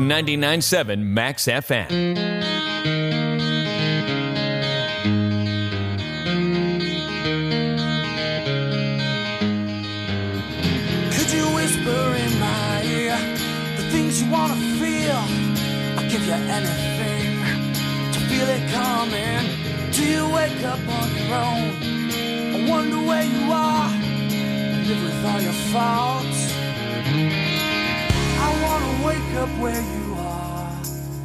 99.7 Max FM. You wanna feel, I'll give you anything to feel it coming. Do you wake up on your own? I wonder where you are, live with all your faults. I wanna wake up where you are.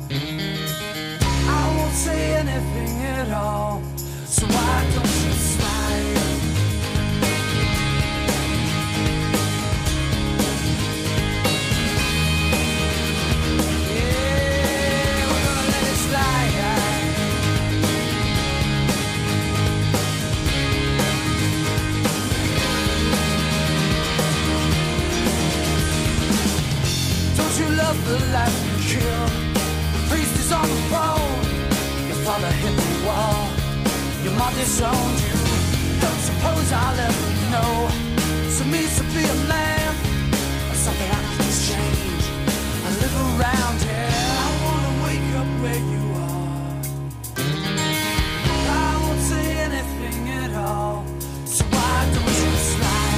I won't say anything at all, so why don't you slide? The life you killed, the priest is on the throne. Your father hit the wall, your mom disowned you. Don't suppose I'll ever know what it means to be a man, or something I can change. I live around here. I wanna wake up where you are. I won't say anything at all, so why don't you slide?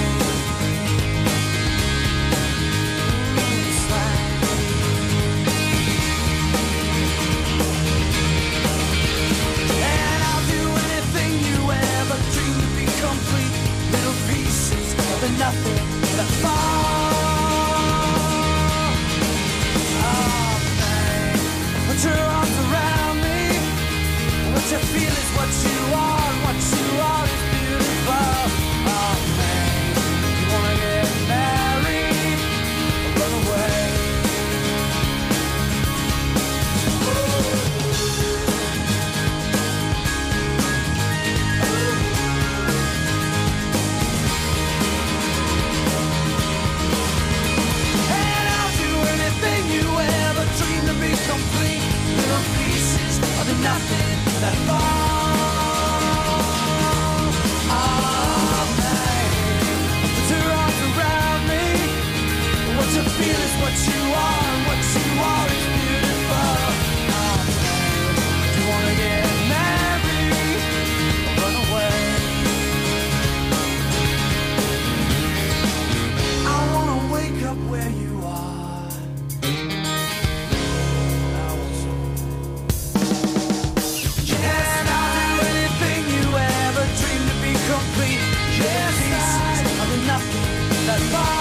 Complete little pieces of the nothing that fall. Oh man, put your arms around me. What you feel is what you are, and what you are is beautiful. Oh man, you wanna get married or run away? Complete little pieces of the nothing that fall. Oh man, put your arms around me. What you feel is what you are, and what you are is beautiful. Oh man, do you wanna get married or run away? I wanna wake up where you are. That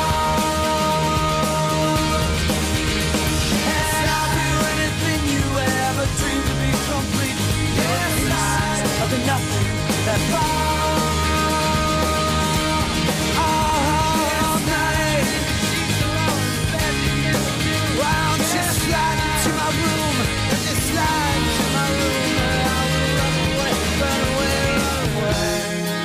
fall. Yes, I'll do anything you ever dreamed to be complete. Yes, of the nothing that fall. All night. Why don't you slide into my room? And just slide into my room, and I will run away, run away, run away.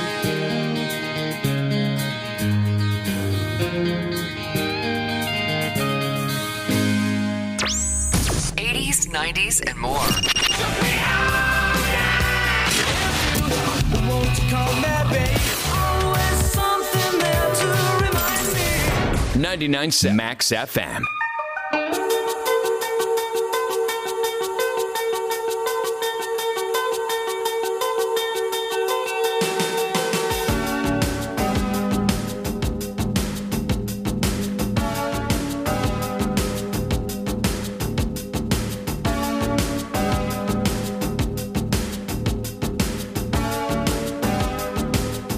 90s and more. 99.7 Max FM.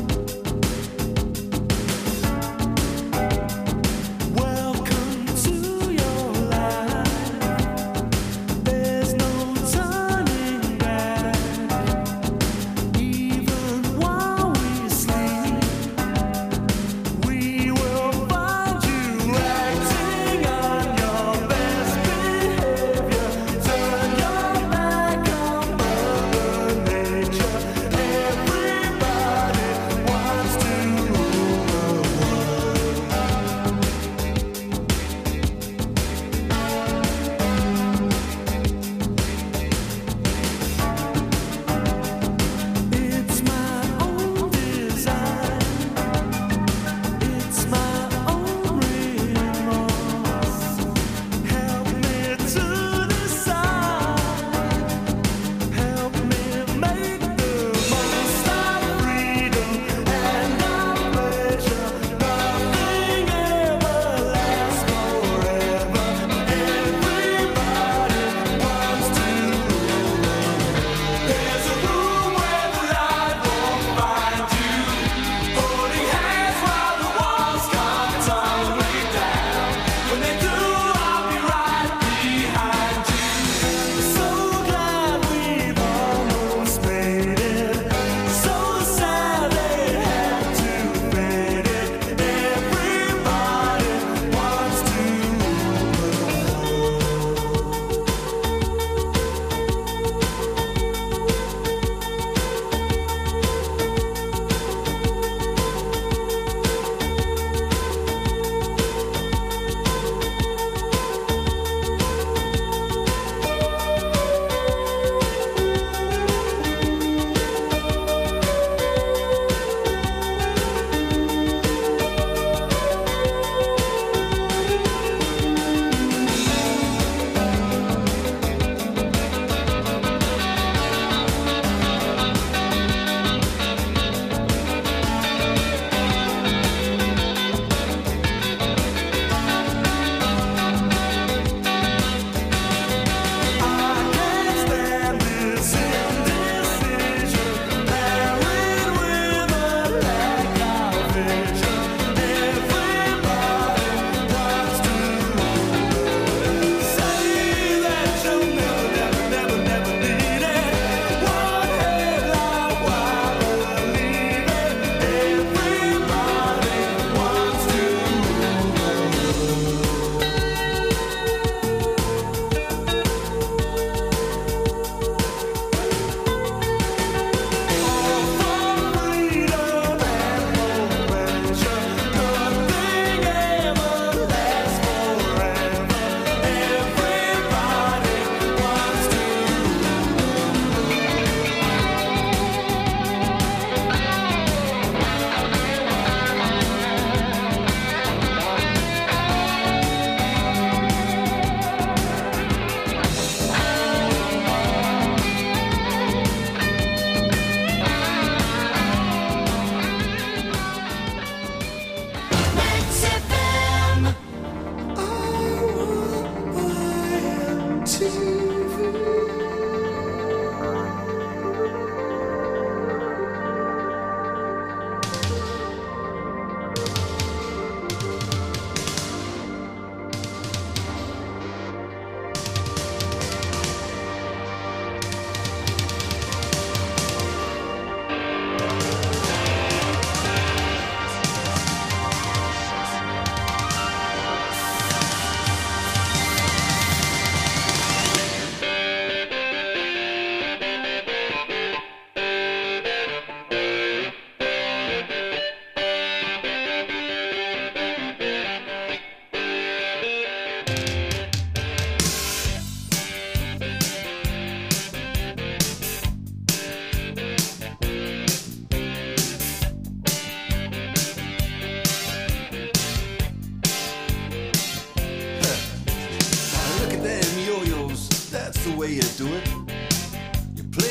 Welcome to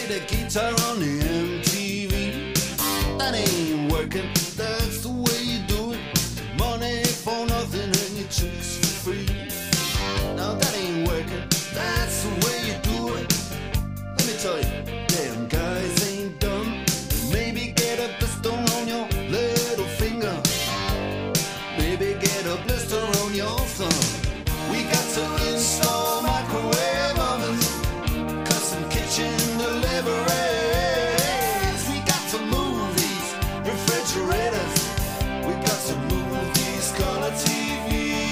the guitar on the MTV. That ain't working, that's the way you do it. Money for nothing and your chicks for free. Now that ain't working, that's the way you do it. Let me tell you, damn guys ain't dumb. Maybe get a blister on your little finger. Maybe get a blister on your thumb. We got to install microwave ovens, custom kitchen deliveries. We got to move these refrigerators. We got to move these color TVs.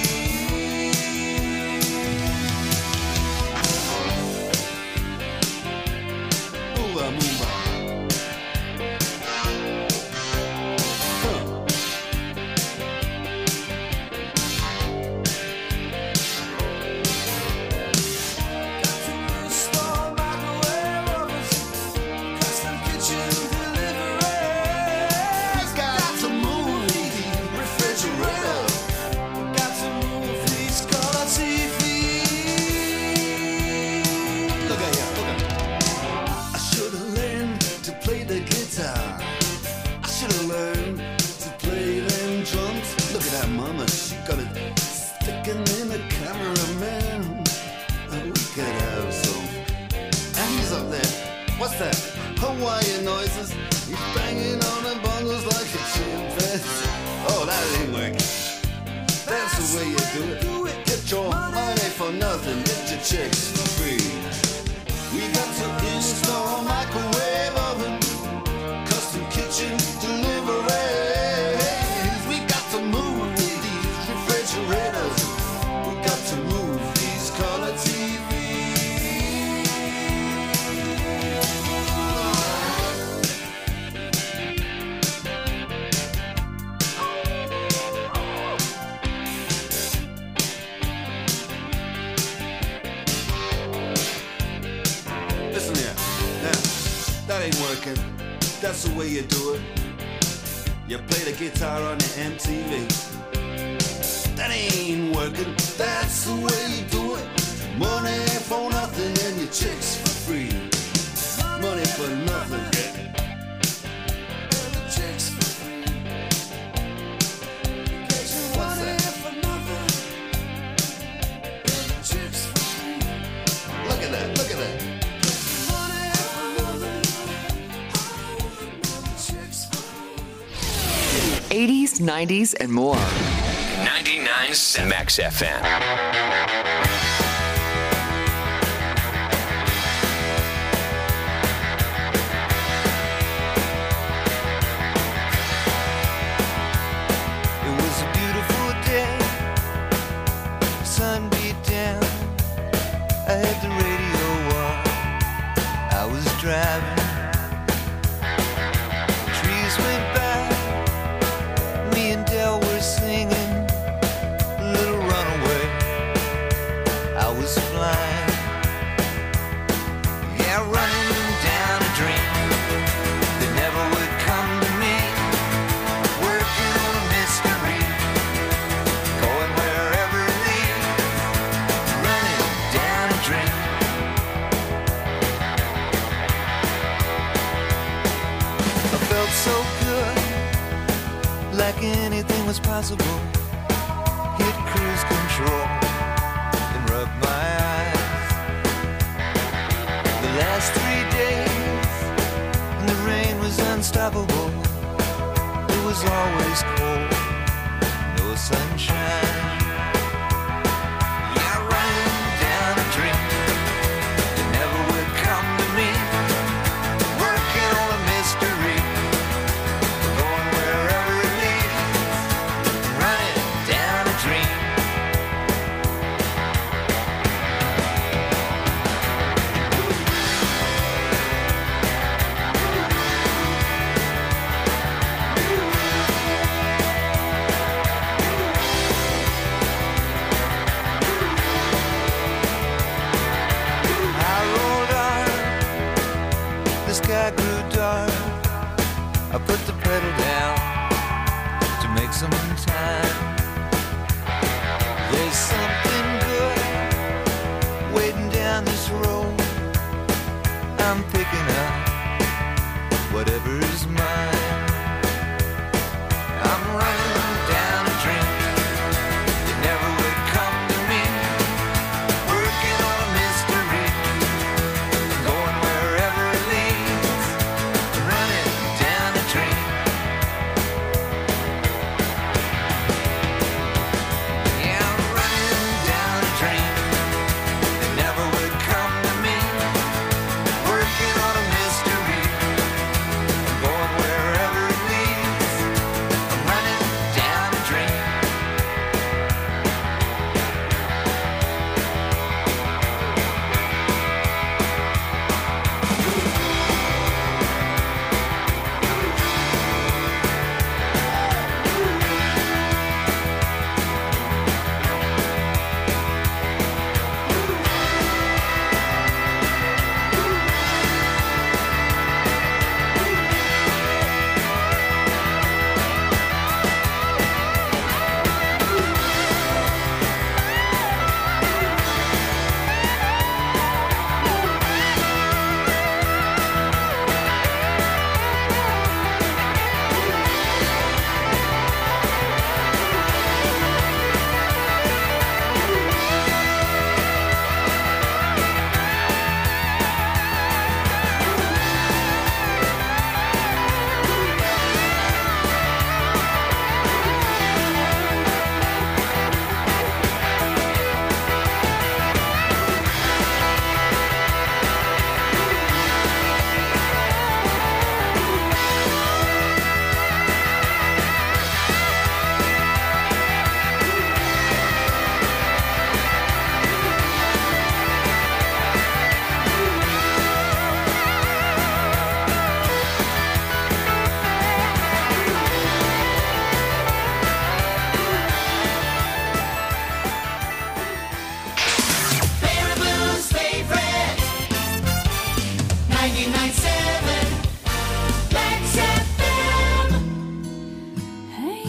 Move on, move on. What's that? Hawaiian noises. He's banging on the bongos like a chimpanzee. Oh, that ain't working. That's the way you do it. Get your money for nothing. Get your chicks for free. We got to install microwave oven, custom kitchen deliveries. We got to move these refrigerators. We got to move these color TVs. Working. That's the way you do it. You play the guitar on the MTV. That ain't working. That's the way you do it. Money for nothing and your chicks for free. Money for nothing. Chicks for free. What's that? Chicks for free. Look at that. Look at that. 80s, 90s, and more. 99.7 Max FM. It was a beautiful day. Sun beat down. I had the radio on. I was driving. Trees went by. Me and Del were singing a little runaway. I was flying, yeah, running down a dream that never would come to me. Working on a mystery, going wherever it leads. Running down a dream. I felt so good, like anything was possible. Hit cruise control and rub my eyes. The last 3 days, and the rain was unstoppable. It was always cold, no sunshine. Yeah, running down a dream that never would come to me. Working on a mystery, going wherever it leads. Running down a dream. I rolled on, the sky grew dark. I put the pedal down to make some time. There's something good waiting down this road. I'm I'm picking up whatever's mine. I'm running down a dream that never would come to me, working on a mystery, going wherever it leads, running down a dream. Yeah, I'm running down a dream that never would come to me, working on a mystery, going wherever it leads. I'm running down a dream. Baraboo's favorite 99.7 Max FM. Hey,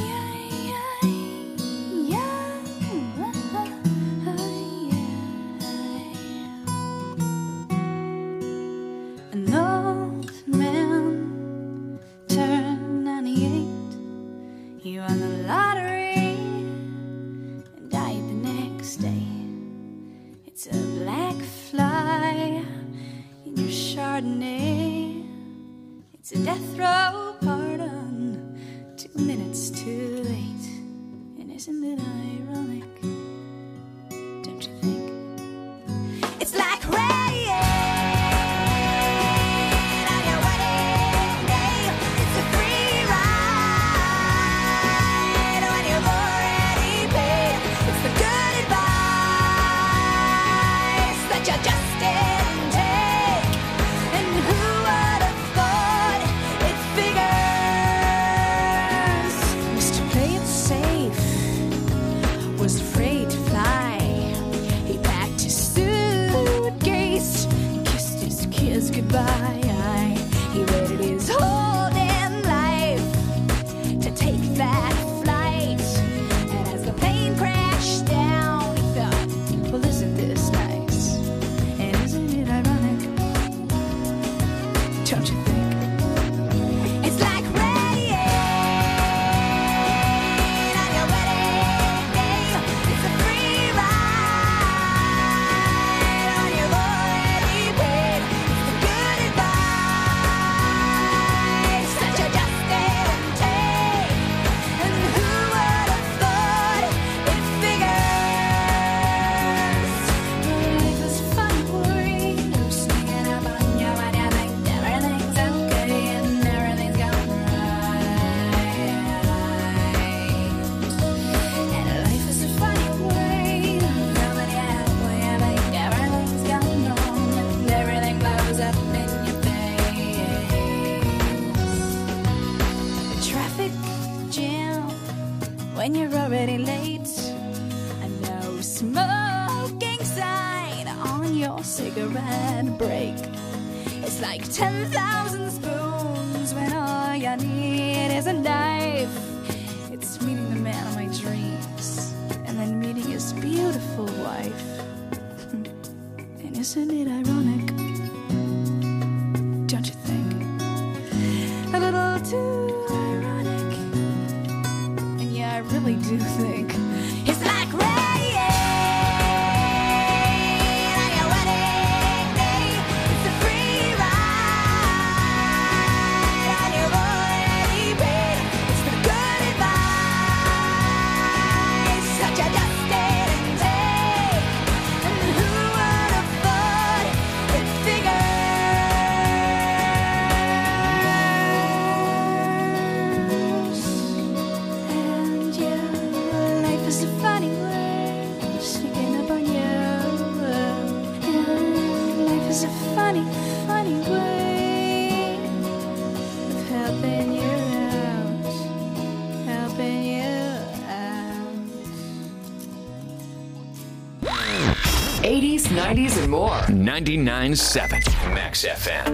an old man turned 98. He won the lottery and died the next day. It's a black fly in your Chardonnay. It's a death row pardon, 2 minutes too late. And isn't it ironic? Don't you think? It's like rain on your wedding day. It's a free ride when you've already paid. It's the good advice that you just didn't take. And who would have thought it figures? Mr. Play It Safe was afraid to fly. He packed his suitcase, kissed his kids goodbye. He waited his whole damn life to take that flight. And as the plane crashed down, he thought, well, isn't this nice? And isn't it ironic? Don't you think? It's like rain on your wedding day. It's a free ride when you've already paid. It's the good advice that you just didn't take. And who would have thought it figures? Life is fun for you, sneaking up on you when you think everything's okay and everything's going right. And life is a funny way of coming out when you think everything's going wrong and everything blows up in your face. A traffic jam when you're already late. A no smoking sign on your cigarette break. It's like 10,000 spoons when all you need is a knife. It's meeting the man of my dreams and then meeting his beautiful wife. And isn't it ironic? don't you think? A little too ironic. And yeah, I really do think it's like rain on your wedding day. It's a free ride on your already paid. It's the good advice, such a dusted take. And who would have thought it figures? And yeah, life is a funny way of sneaking up on you. And life is a funny, funny way of helping you out, helping you out. 80s, 90s, and more. 99.7 Max FM.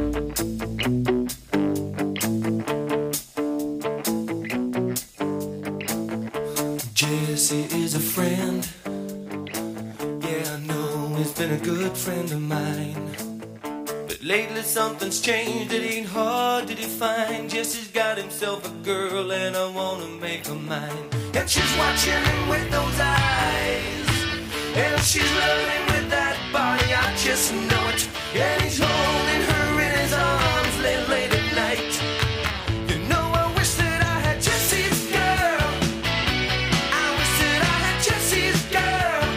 Jesse is a friend. Yeah, I know he's been a good friend of mine. But lately something's changed, it ain't hard to define. Jesse's got himself a girl and I wanna make her mine. And she's watching him with those eyes, and she's loving him with that body, I just know it. And he's holding her in his arms late at night. You know I wish that I had Jesse's girl. I wish that I had Jesse's girl.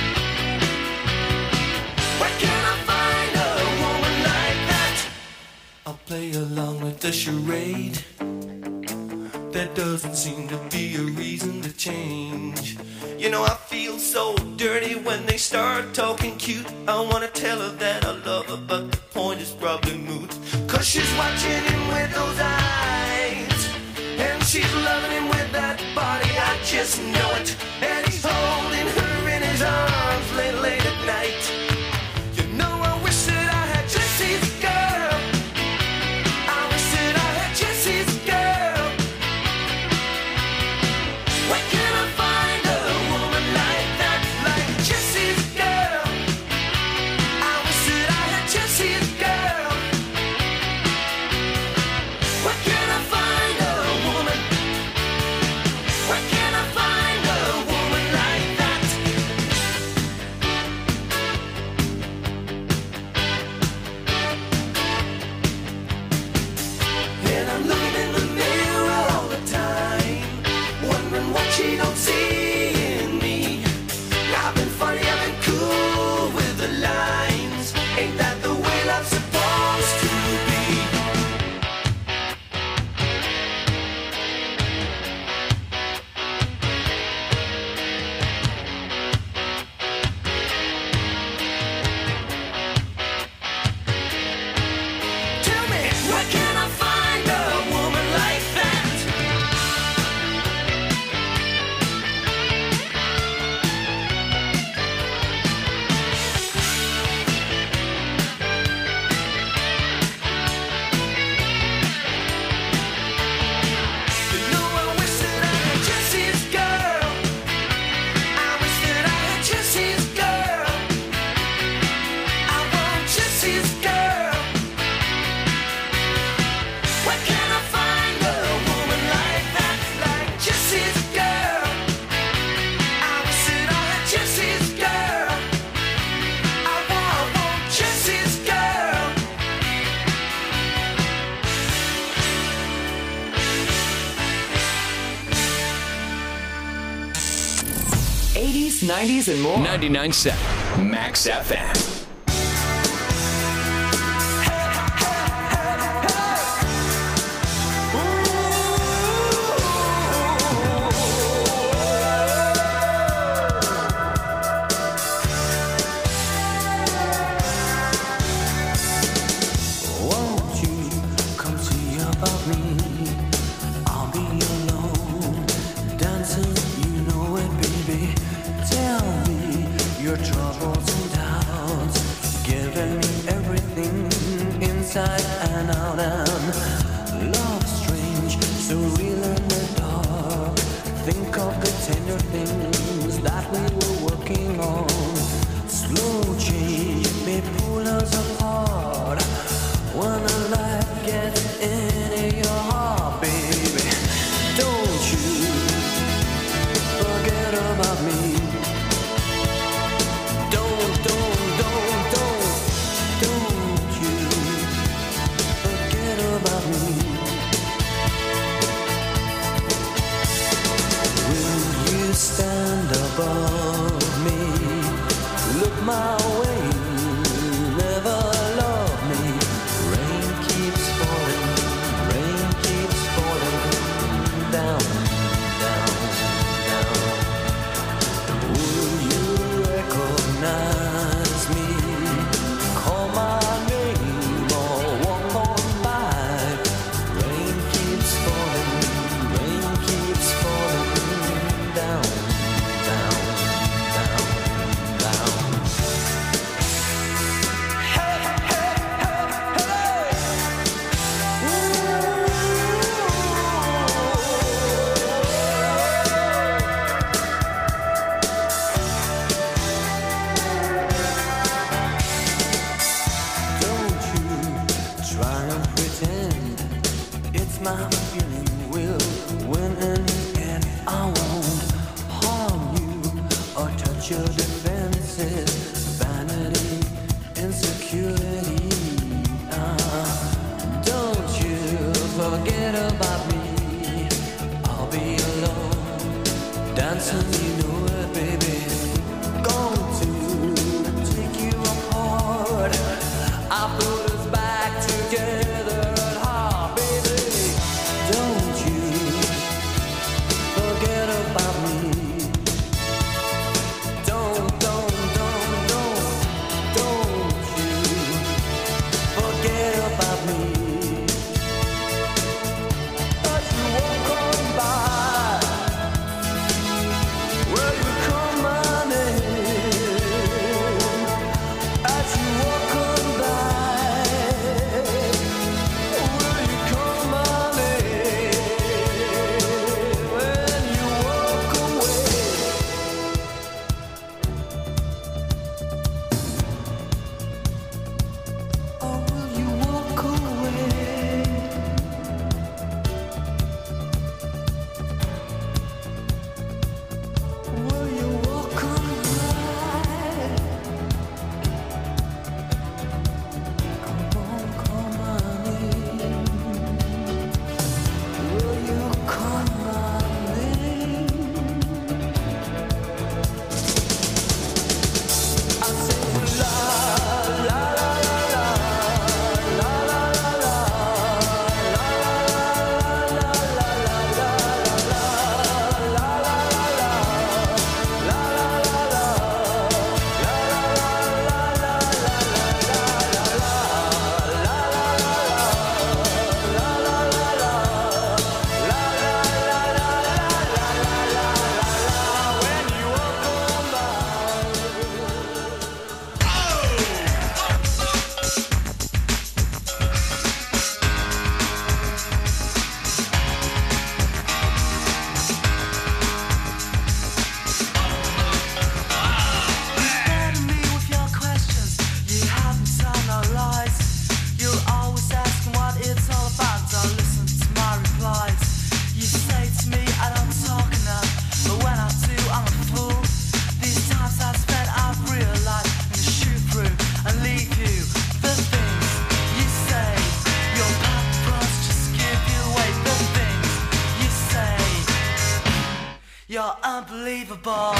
Where can I find a woman like that? I'll play along with the charade. There doesn't seem to be a reason to change. You know I feel so dirty when they start talking cute. I wanna tell her that I love her, but the point is probably moot. Cause she's watching him with those eyes, and she's loving him with that body, I just know it. And he's holding her in his arms late at night. You know I wish that I had Jesse's girl. I wish that I had Jesse's girl. Where can I find a woman like that, like Jesse's girl? I wish that I had Jesse's girl. Where can I find a woman? Where can I find a woman like that? And I'm looking in the mirror all the time, wondering what she don't see in me. I've been funny, I've been cool with the lines. Ain't that the way love's supposed to be? Tell me, where can I find a woman like that? You know I wish that I had Jesse's girl. I wish that I had Jesse's girl. I want Jesse's girl. Where can I find a woman like that, like Jesse's girl? I wish that I had Jesse's girl. I want Jesse's girl. 80s, 90s, and more. 99.7 Max FM. Won't you come see about me? I'll be alone, dancing, you know it, baby. Tell me your troubles and doubts, giving me everything inside and out. And love strange, so real in the dark. Think of the tender things that we were working on. Slow change may pull us apart. When a light gets in your heart, baby, don't you forget about me. Don't you forget about me. Will you stand above me? Look my way, never love me. Rain keeps falling down, down, down. Will you recognize me? Call my name or walk on by. Rain keeps falling down, down, down, down. Hey, hey, hey, hey. Don't you try and pretend it's my feeling will win in the end. I won't harm you or touch your defenses. Vanity, insecurity. Don't you forget about me. I'll be alone, dancing, you know it, baby. Going to take you apart. I put us back together at heart, baby. Don't you forget about me. Don't you forget about me. As you walk on by, will you call my name? As you walk on by, will you call my name? When you walk away. Or will you walk away? Will you walk on by? Come on, call my name. Will you call my name? I say la la la la la la la la Burden me with your questions. You haven't told no lies. You're always asking what it's all about. Don't listen to my replies. You say to me I don't talk enough, but when I do, I'm a fool. These times I've spent, I've realized I'm gonna shoot through and leave you. The things you say, your purpose just give you away. The things you say, you're unbelievable.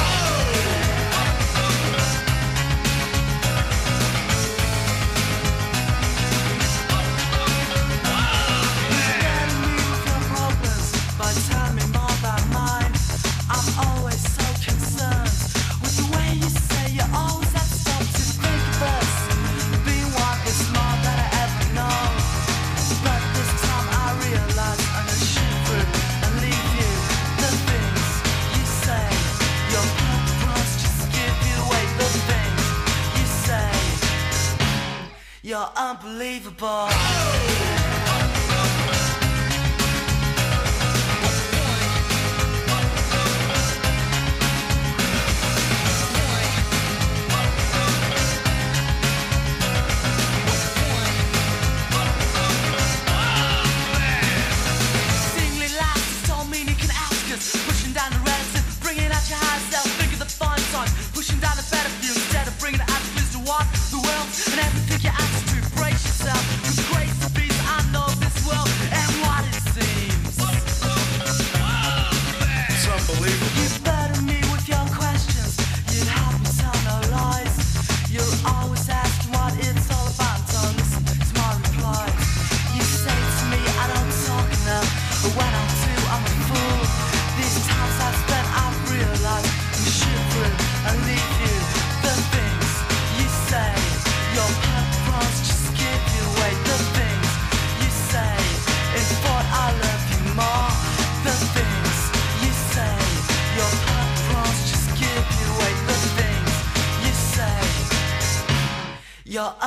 By telling me more about mine, I'm always so concerned with the way you say you always have to stop to think of us. Being one is more than I ever know, but this time I realize I'm gonna shoot through and leave you. The things you say, your purpose just give you away. The things you say, you're unbelievable.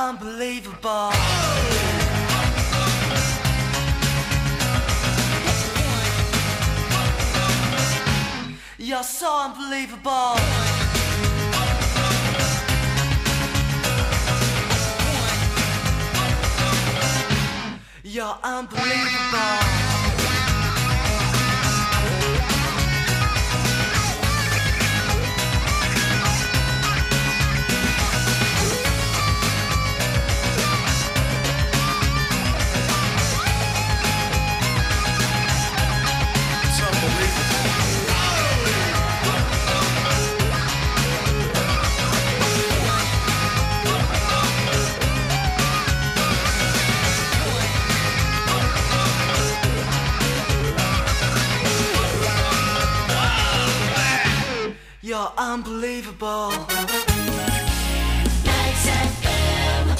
unbelievable. You're so unbelievable. You're unbelievable. You're unbelievable. Nights FM.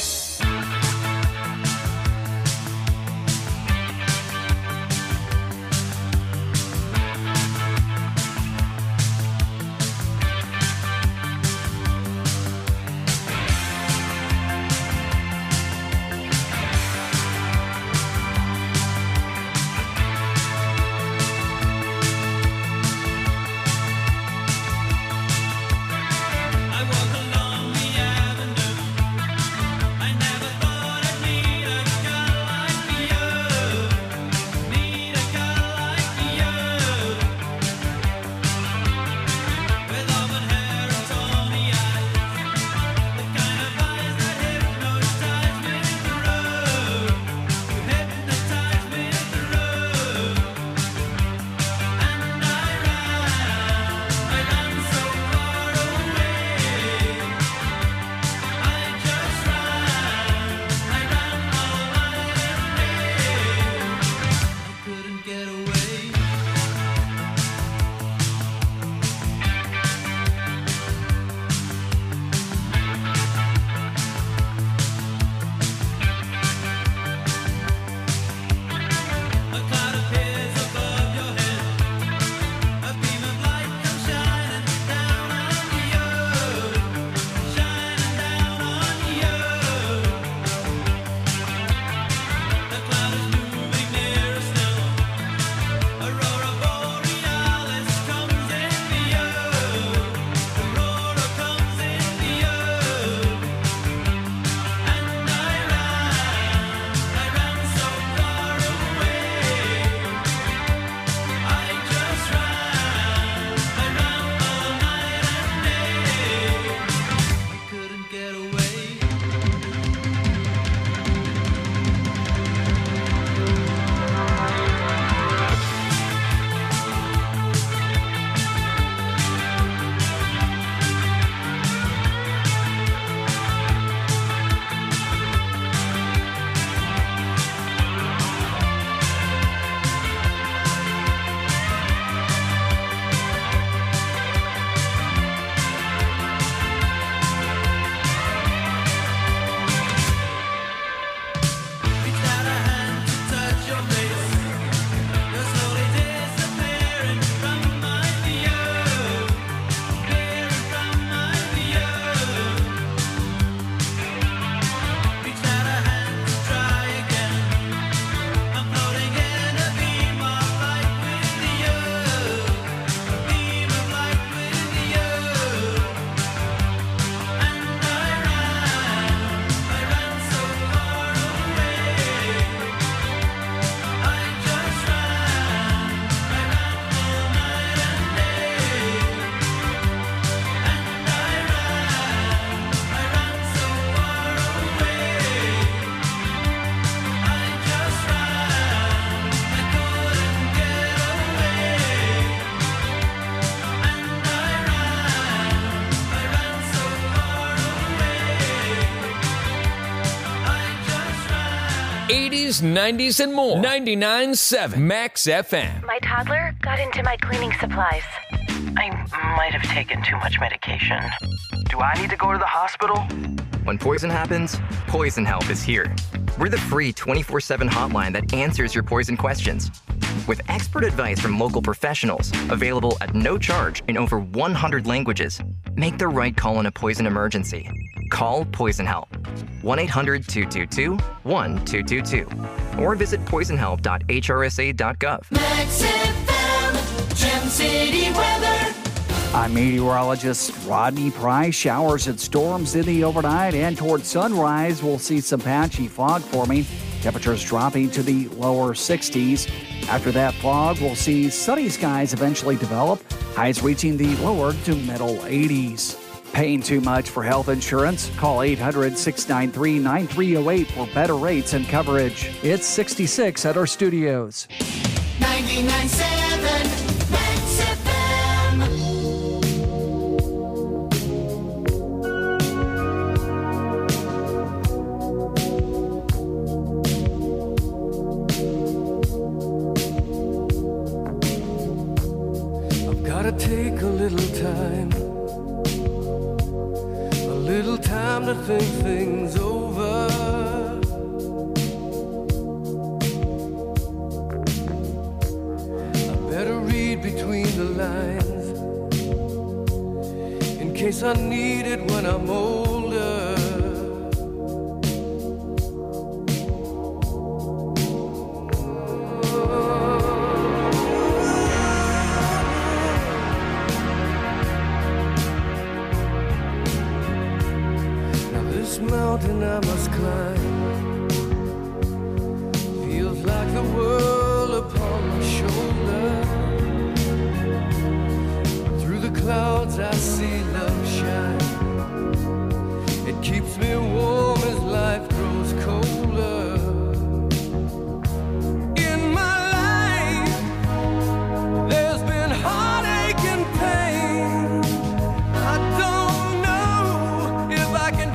'80s, '90s, and more. 99.7 Max FM. My toddler got into my cleaning supplies. I might have taken too much medication. Do I need to go to the hospital? When poison happens, Poison Help is here. We're the free 24/7 hotline that answers your poison questions. With expert advice from local professionals, available at no charge in over 100 languages, make the right call in a poison emergency. call Poison Help. 1-800-222-1222. Or visit poisonhelp.hrsa.gov. Max FM, Gem City weather. I'm meteorologist Rodney Price. Showers and storms in the overnight and towards sunrise. We'll see some patchy fog forming. Temperatures dropping to the lower 60s. After that fog, we'll see sunny skies eventually develop. Highs reaching the lower to middle 80s. Paying too much for health insurance? Call 800-693-9308 for better rates and coverage. It's 66 at our studios. 99.7 Max FM. I've gotta take a little time. Little time to think things over. I better read between the lines in case I need it when I'm older. Mountain I must climb feels like the world upon my shoulder. Through the clouds I see love shine. It keeps me warm as life grows colder. In my life there's been heartache and pain. I don't know if I can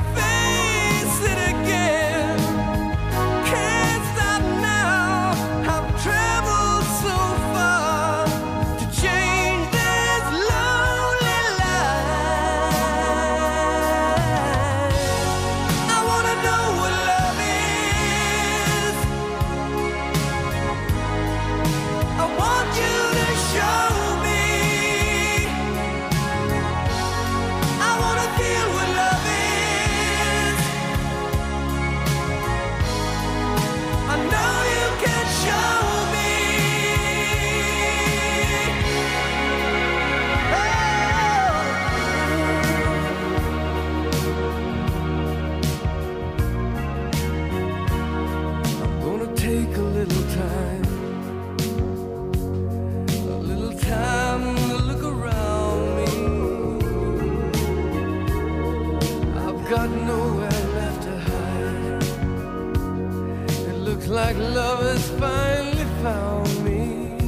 like love has finally found me.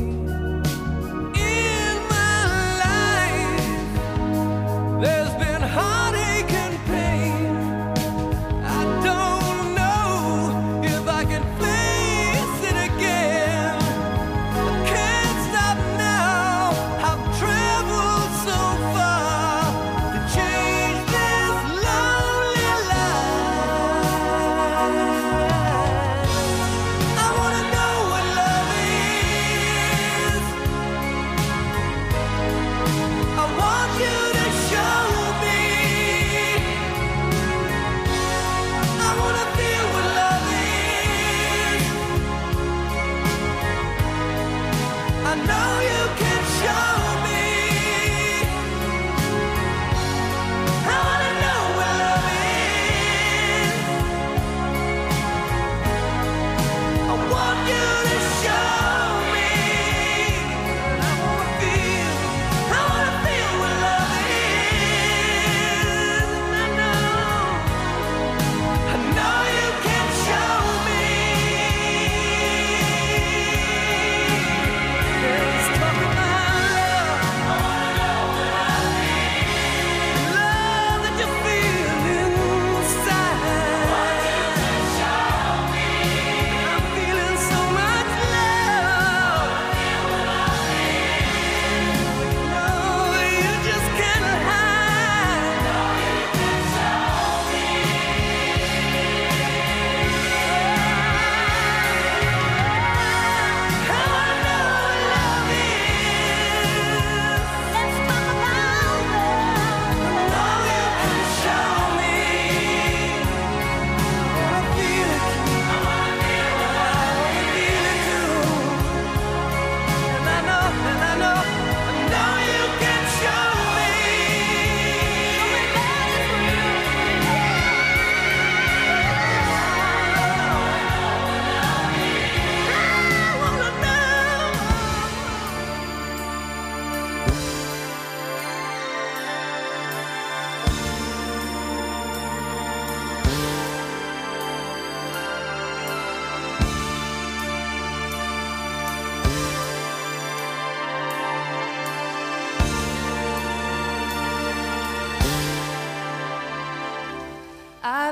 In my life there's been heartache and pain. I don't know if I can face it again. I can't stop now. I've traveled so far to change this lonely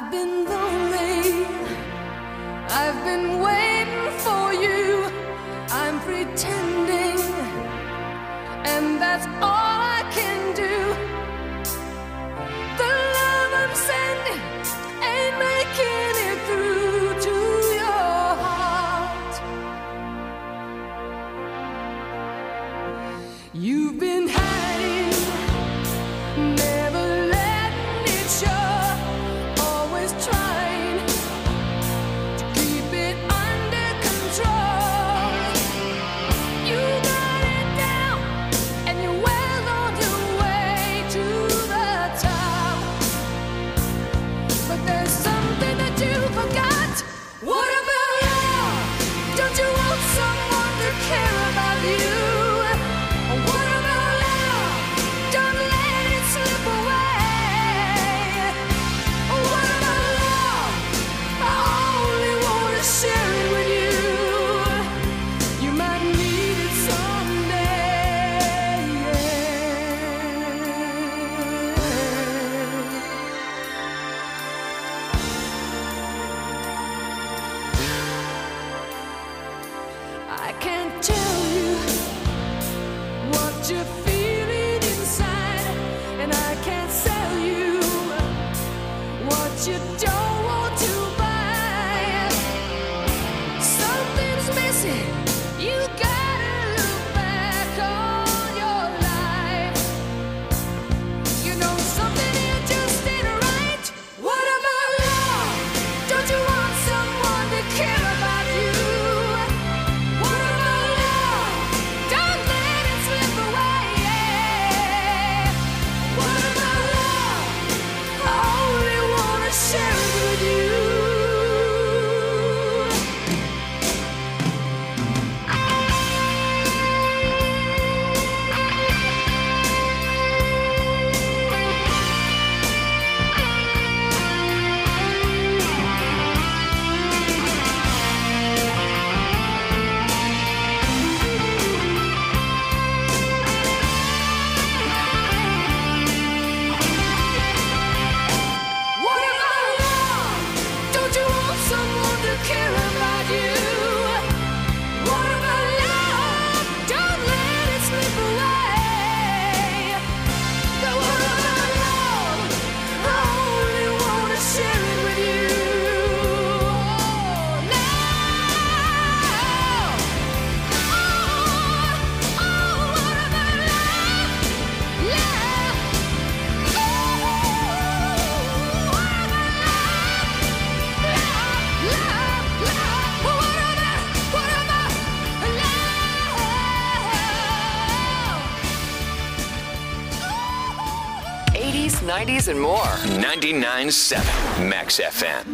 I've been lonely. I've been waiting for you. I'm pretending, and that's all I can do. The love I'm sending ain't making it through to your heart. You've been hiding, never letting it show, always trying to keep it under control. You got it down, and you're well on your way to the top. But there's something that you forgot. What about love? Don't you want someone to care about you? What about love? Don't let it slip away. What about love? I only want to share it with you. You might need it someday. I can't tell you what you're feeling inside, and I can't sell you what you don't want to buy. Something's missing. You gotta look back on your life. You know something here just ain't right. What about love? Don't you want someone to care about you? What about love? Don't let it slip away. What about love? I only wanna share it with you. What about love? Don't you want someone to care about you? What about love? Don't let it slip away. What about love? I only wanna share it with you. What about love? Love. Love. 80s, 90s, and more. 99.7 Max FM.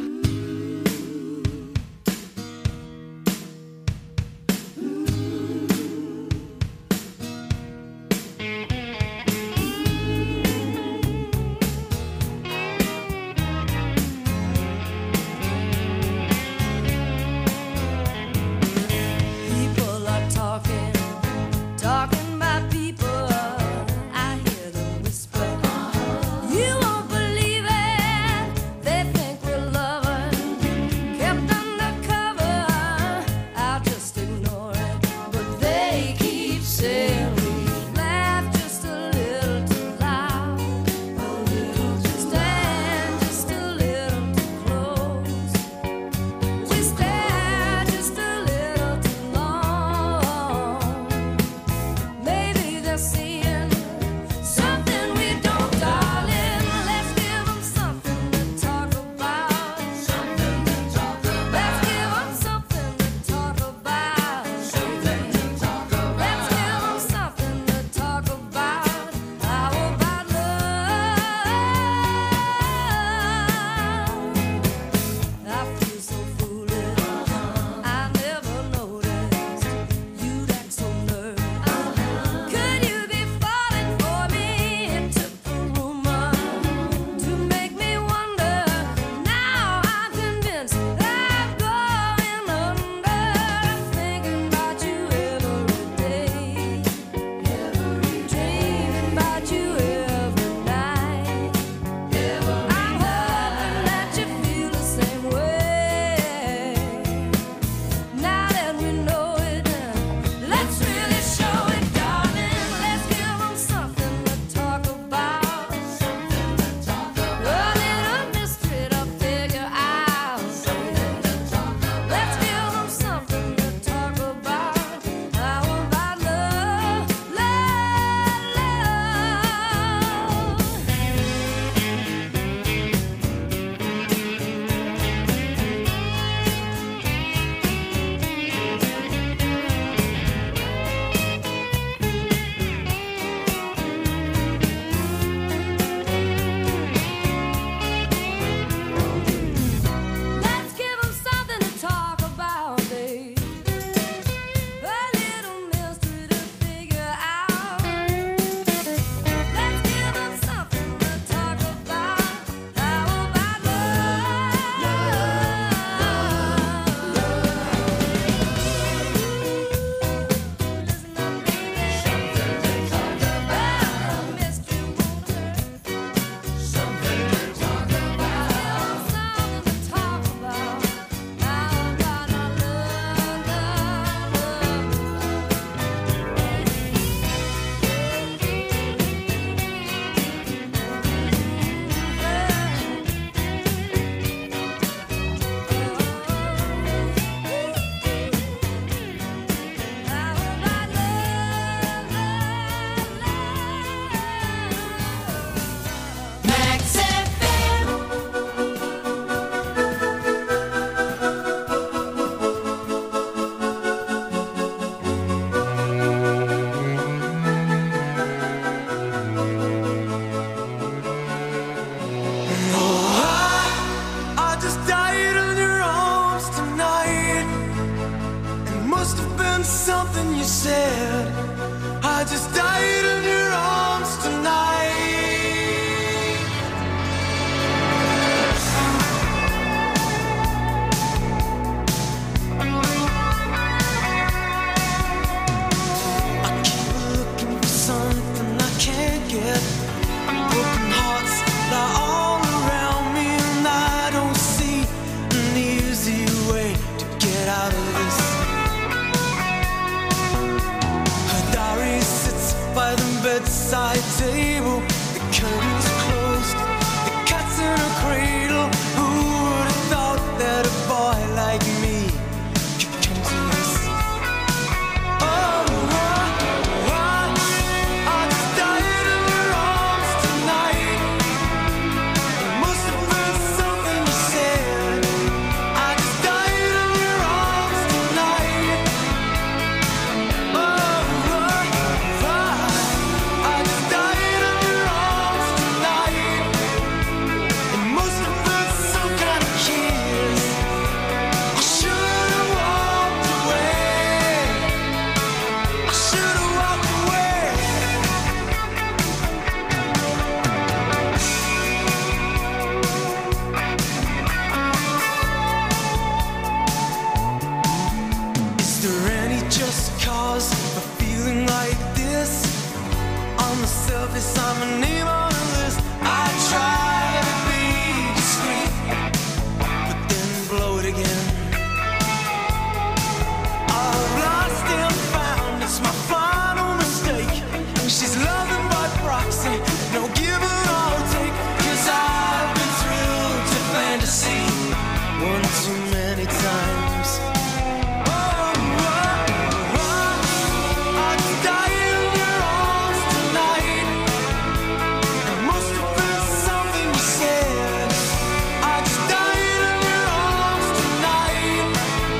People are talking about people. I hear them whisper. You won't believe it. They think we're lovers. must have been something you said. I just died in your arms tonight. I keep looking for something I can't get. Broken hearts lie all around me, and I don't see an easy way to get out of this. Her diary sits by the bedside table. The curtains are closed, the cat's in a cradle. Who would have thought that a boy like me could come to this? I just died in your arms tonight. It must have been something you said. I just died in your arms tonight. I just died in your arms tonight. It must have been some kind of kiss. I should have walked away. I should have walked away. Is there any just cause for feeling like this? On the surface, I'm a name on a list. I try to be discreet, but then blow it again. I've lost and found, it's my final mistake. She's loving by proxy, no give or take. 'Cause I've been thrilled to fantasy one too many times. I just died in your arms tonight. It must have been something you said. I just died in your arms tonight.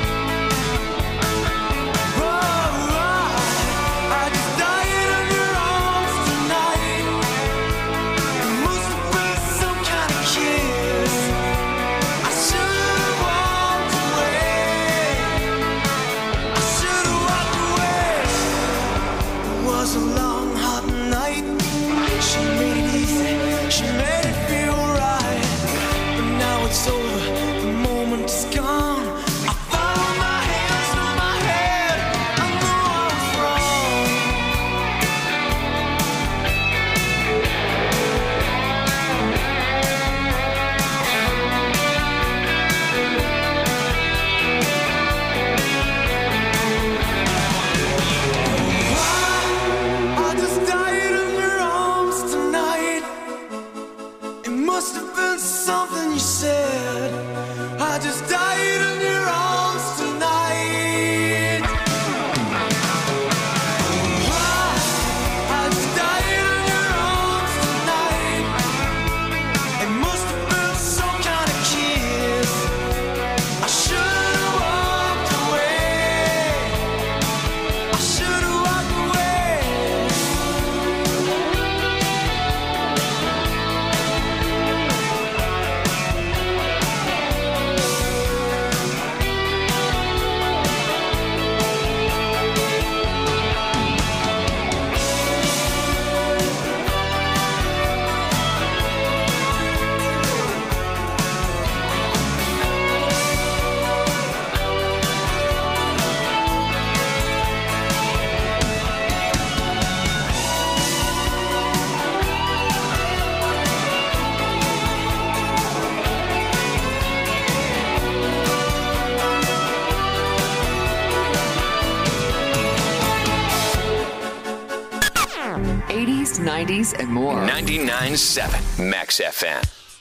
I just died in your arms tonight. It must have been some kind of kiss. I should have walked away. I should have walked away. It was a long, hot night. She made it easy. She made it feel right. But now it's over. The moment is gone. I found my hands on my head. I know I was wrong. I just died in your arms tonight. It must have been something you said. I just died in your arms tonight. I just died in your arms tonight. It must have been some kind of kiss. I should have walked away. I should have walked away. '80s, '90s, and more. 99.7 Max FM.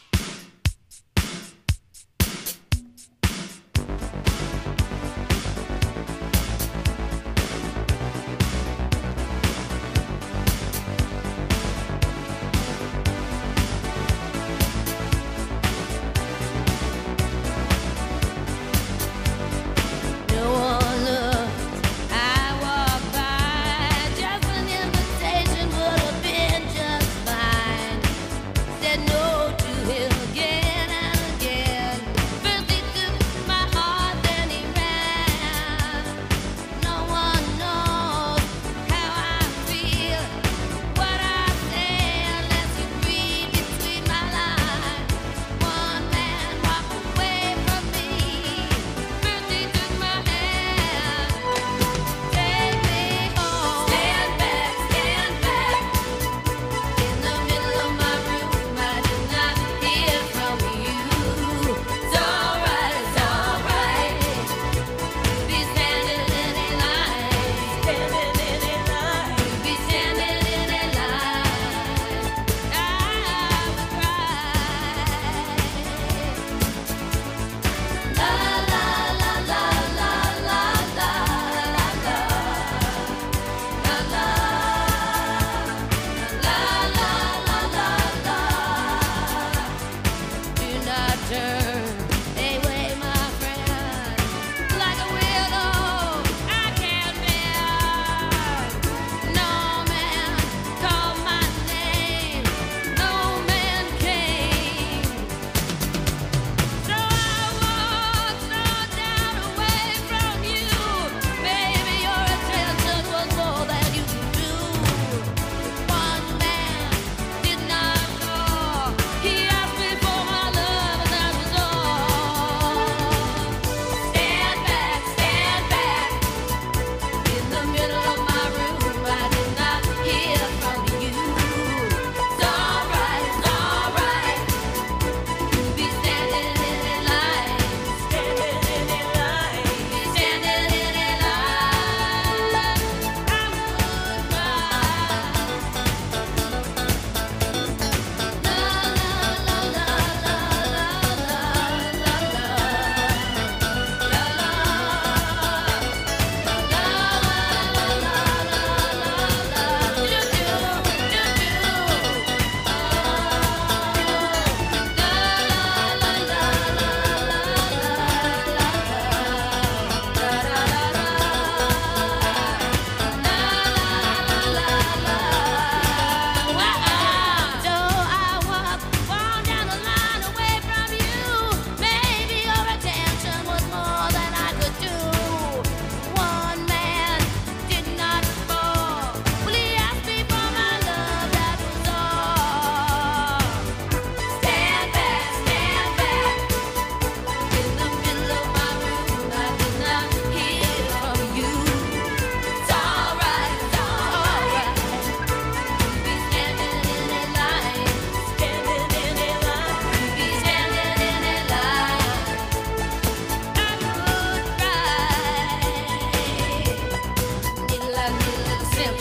No one looked. I walked by. Just an invitation would have been just fine. Said no to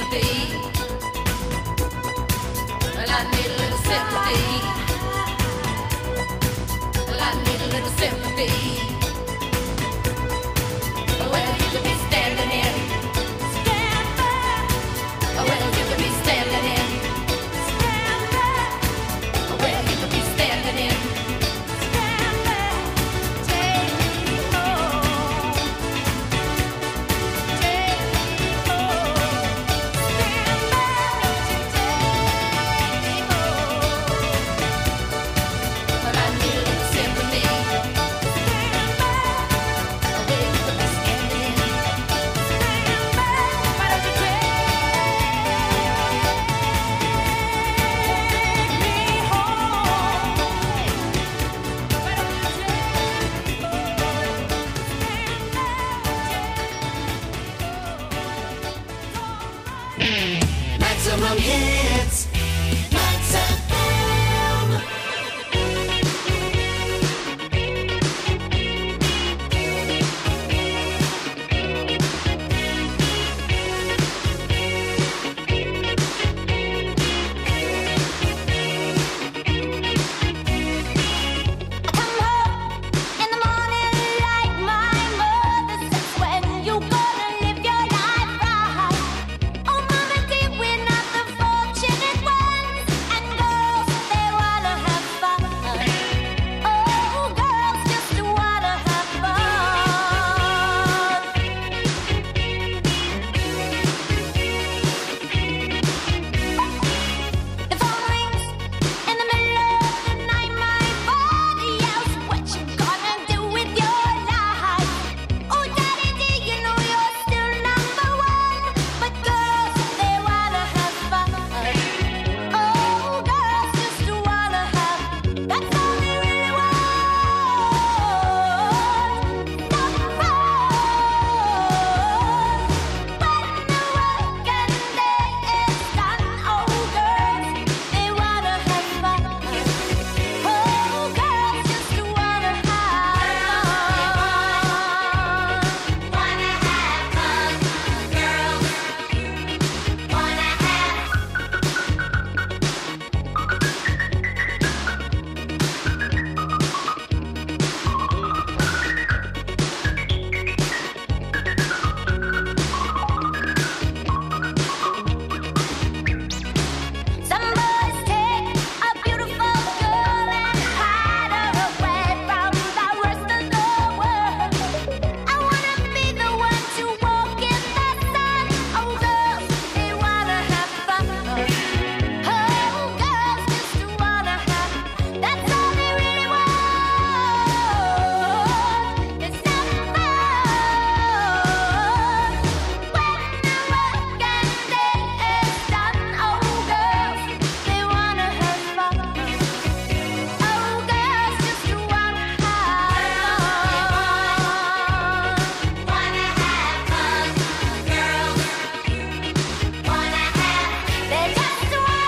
sympathy. Well, I need a little sympathy. Well, I need a little sympathy. Well, you could be standing in. Stand back. Well, you could be standing in. Stand back. Well, you could be standing in. Stand back. Take me home. Take me home. Stand back. Don't you take me home. But I need a little sympathy. Stand back. Well, you could be standing in. Stand back. Why don't you take me home? Maximum hits.